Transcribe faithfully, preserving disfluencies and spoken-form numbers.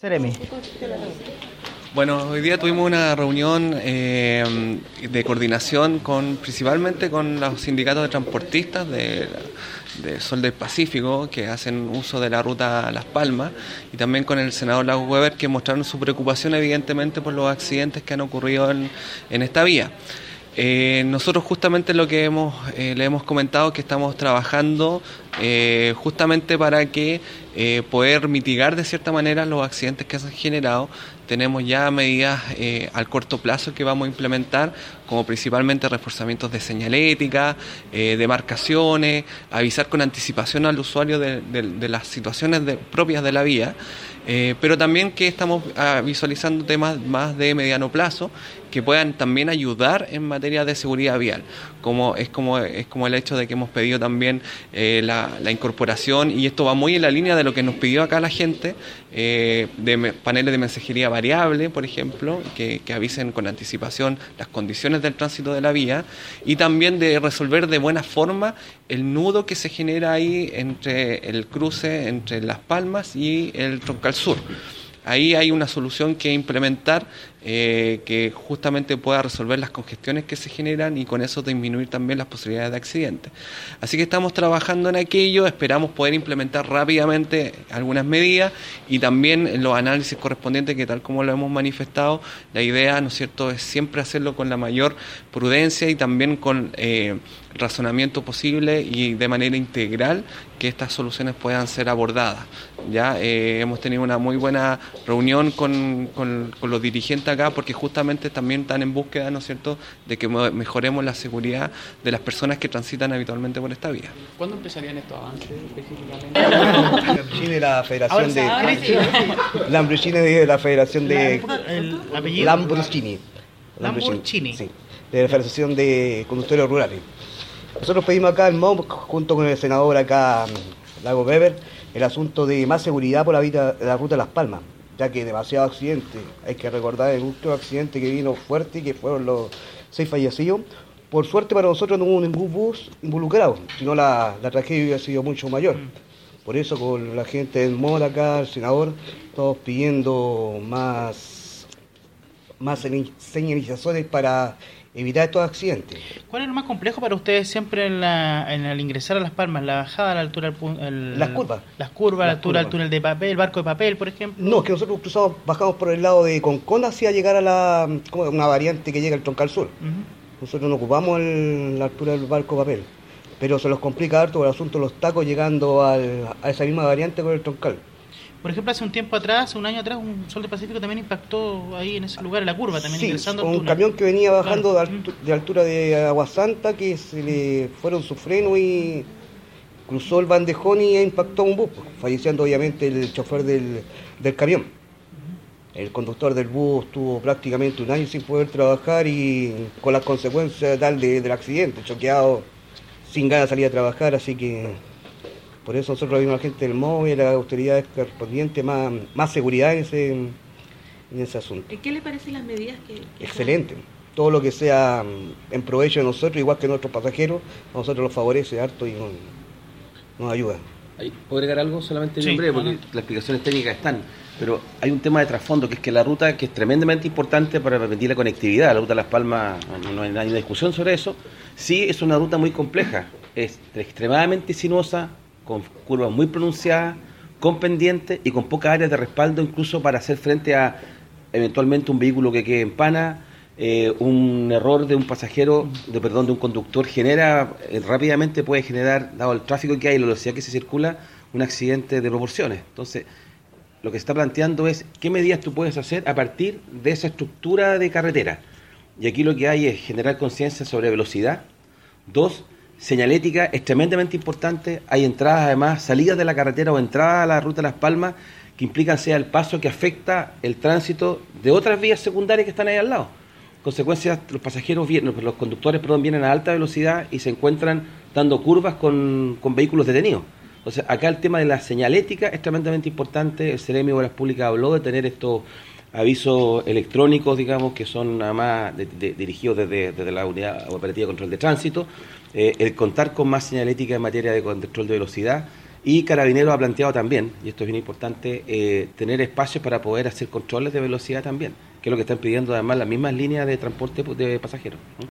Seremi. Bueno, hoy día tuvimos una reunión eh, de coordinación con principalmente con los sindicatos de transportistas de, de Sol del Pacífico, que hacen uso de la ruta Las Palmas, y también con el senador Lago Weber, que mostraron su preocupación evidentemente por los accidentes que han ocurrido en, en esta vía. Eh, nosotros justamente lo que hemos eh, le hemos comentado que estamos trabajando eh, justamente para que eh, poder mitigar de cierta manera los accidentes que se han generado. Tenemos ya medidas eh, al corto plazo que vamos a implementar, como principalmente reforzamientos de señalética, eh, de marcaciones, avisar con anticipación al usuario de, de, de las situaciones de, propias de la vía, eh, pero también que estamos ah, visualizando temas más de mediano plazo que puedan también ayudar en materia de seguridad vial, como es como es como el hecho de que hemos pedido también eh, la, la incorporación, y esto va muy en la línea de lo que nos pidió acá la gente, eh, de me, paneles de mensajería variable, por ejemplo, que, que avisen con anticipación las condiciones del tránsito de la vía, y también de resolver de buena forma el nudo que se genera ahí entre el cruce entre Las Palmas y el Troncal Sur. Ahí hay una solución que implementar eh, que justamente pueda resolver las congestiones que se generan y con eso disminuir también las posibilidades de accidentes. Así que estamos trabajando en aquello, esperamos poder implementar rápidamente algunas medidas y también en los análisis correspondientes, que tal como lo hemos manifestado, la idea, ¿no es cierto?, es siempre hacerlo con la mayor prudencia y también con eh, razonamiento posible y de manera integral, que estas soluciones puedan ser abordadas. Ya eh, hemos tenido una muy buena reunión con, con, con los dirigentes acá, porque justamente también están en búsqueda, ¿no es cierto?, de que mejoremos la seguridad de las personas que transitan habitualmente por esta vía. ¿Cuándo empezarían estos avances específicamente? de la Federación de Lamborghini de la Federación de Lamborghini Lamborghini sí, de la Federación de Conductores Rurales. Nosotros pedimos acá el M O B, junto con el senador acá, Lago Weber, el asunto de más seguridad por la, vida, la ruta de Las Palmas, ya que demasiados accidentes. Hay que recordar el último accidente que vino fuerte y que fueron los seis fallecidos. Por suerte para nosotros no hubo ningún bus involucrado, sino la, la tragedia hubiera sido mucho mayor. Por eso con la gente del M O B acá, el senador, todos pidiendo más, más señalizaciones para evitar estos accidentes. ¿Cuál es lo más complejo para ustedes siempre en, la, en el ingresar a Las Palmas? ¿La bajada a la altura del el, Las curvas. Las curvas, la altura del curvas. túnel de papel, el barco de papel, por ejemplo? No, es que nosotros cruzamos, bajamos por el lado de Concón hacia llegar a la, como una variante que llega al Troncal Sur. Uh-huh. Nosotros no ocupamos el, la altura del barco de papel, pero se los complica harto por el asunto de los tacos llegando al, a esa misma variante con el Troncal. Por ejemplo, hace un tiempo atrás, un año atrás, un Sol del Pacífico también impactó ahí en ese lugar, en la curva, también sí, ingresando con al un túnel. camión que venía bajando claro. de, altu- de altura de Agua Santa, que se le fueron su freno y cruzó el bandejón y impactó a un bus, falleciendo obviamente el chofer del, del camión. Uh-huh. El conductor del bus tuvo prácticamente un año sin poder trabajar y con las consecuencias tal de, del accidente, choqueado, sin ganas de salir a trabajar, así que por eso nosotros vimos a la gente del M O B y a las autoridades correspondientes más, más seguridad en ese, en ese asunto. ¿Qué le parecen las medidas que...? que Excelente. Todo lo que sea en provecho de nosotros, igual que nuestros pasajeros, a nosotros nos favorece harto y nos, nos ayuda. ¿Puedo agregar algo solamente sí, en breve? Porque bueno. las explicaciones técnicas están, pero hay un tema de trasfondo, que es que la ruta, que es tremendamente importante para permitir la conectividad, la ruta de Las Palmas, no, no hay una discusión sobre eso, sí es una ruta muy compleja, es extremadamente sinuosa, con curvas muy pronunciadas, con pendientes y con pocas áreas de respaldo, incluso para hacer frente a eventualmente un vehículo que quede en pana. Eh, un error de un pasajero, de perdón, de un conductor genera, eh, rápidamente puede generar, dado el tráfico que hay y la velocidad que se circula, un accidente de proporciones. Entonces, lo que se está planteando es qué medidas tú puedes hacer a partir de esa estructura de carretera. Y aquí lo que hay es generar conciencia sobre velocidad. Dos, señalética es tremendamente importante. Hay entradas, además, salidas de la carretera o entradas a la ruta de Las Palmas que implican sea el paso que afecta el tránsito de otras vías secundarias que están ahí al lado. Consecuencias, los pasajeros vienen, los conductores perdón, vienen a alta velocidad y se encuentran dando curvas con, con vehículos detenidos. Entonces, acá el tema de la señalética es tremendamente importante. El Seremi de Obras Públicas habló de tener estos avisos electrónicos, digamos, que son además de, de, dirigidos desde, desde la Unidad Operativa de Control de Tránsito. Eh, el contar con más señalética en materia de control de velocidad Y Carabineros ha planteado también, y esto es bien importante, eh, tener espacios para poder hacer controles de velocidad también, que es lo que están pidiendo además las mismas líneas de transporte de pasajeros, ¿no?